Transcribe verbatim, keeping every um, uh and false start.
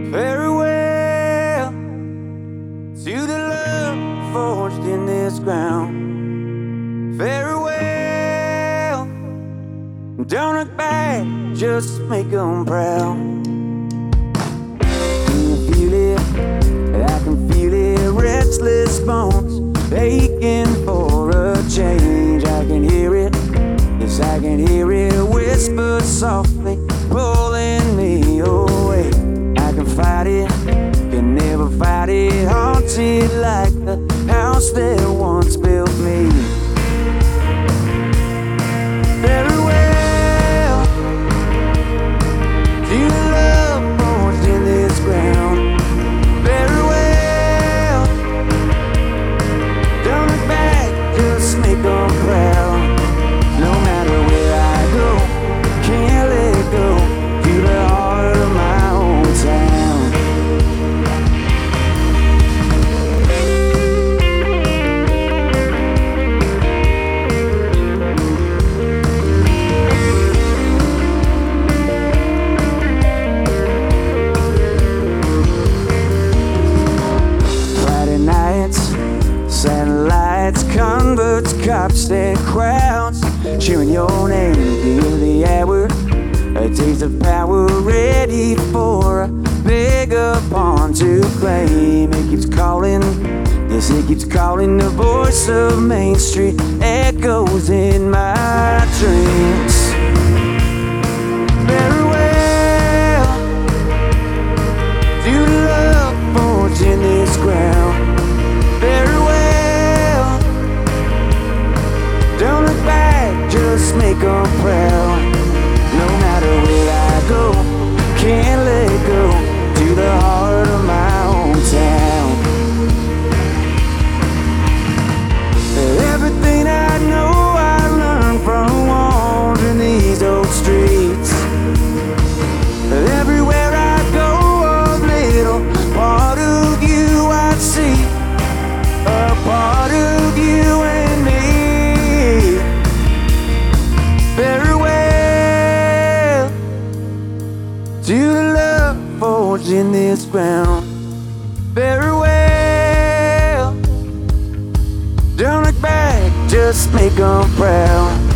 Farewell to the love forged in this ground. Farewell, don't look back, just make them proud. Can you feel it? I can feel it. Restless bones aching for a change. I can hear it, yes I can hear it whisper softly, pulling me away. I can fight it, can never fight it. Haunted like the house that once built me. Farewell to the love forged in this ground. Farewell, don't look back, just make them proud. No matter where I go, can't let go, to the heart of my hometown. Friday nights, satellites, converts, cops and crowds cheering your name. Give the hour, a taste of power, ready for a bigger pawn to claim. It keeps calling, yes it keeps calling. The voice of Main Street echoes in my dreams. Farewell to the love forged in this ground. Farewell, don't look back, just make them proud. No matter where I go, can't let go, to the heart of my hometown. Everything I know I learned from wandering these old streets. Everywhere I go, a little part of you I see, a part of you and me. Farewell to the love forged in this ground. Farewell, don't look back, just make them proud.